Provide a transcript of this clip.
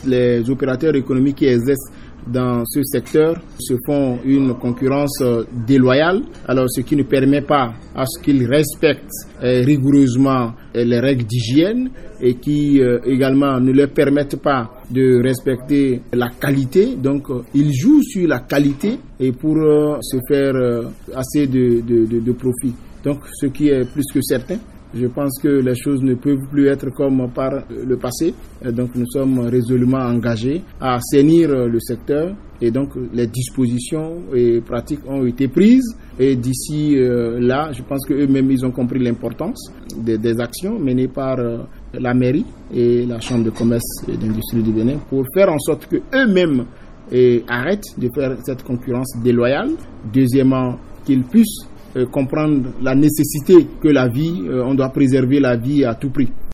les opérateurs économiques qui exercent dans ce secteur se font une concurrence déloyale, alors ce qui ne permet pas à ce qu'ils respectent rigoureusement les règles d'hygiène et qui également ne leur permettent pas de respecter la qualité. Donc ils jouent sur la qualité et pour se faire assez de profit. Donc ce qui est plus que certain, je pense que les choses ne peuvent plus être comme par le passé. Donc nous sommes résolument engagés à assainir le secteur et donc les dispositions et pratiques ont été prises. Et d'ici là, je pense qu'eux-mêmes, ils ont compris l'importance des actions menées par la mairie et la Chambre de commerce et d'industrie du Bénin pour faire en sorte qu'eux-mêmes arrêtent de faire cette concurrence déloyale. Deuxièmement, qu'ils puissent comprendre la nécessité que la vie, on doit préserver la vie à tout prix.